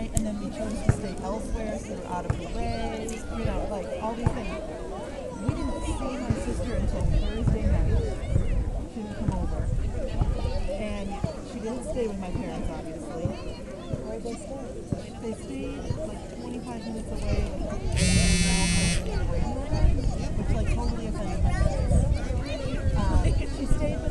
night, and then we chose to stay elsewhere, so we were out of the way, you know, like all these things. We didn't see my sister until Thursday night. She didn't come over. And she didn't stay with my parents, obviously. Where'd they stay? They stayed like 25 minutes away, which like totally offended my parents. She stayed with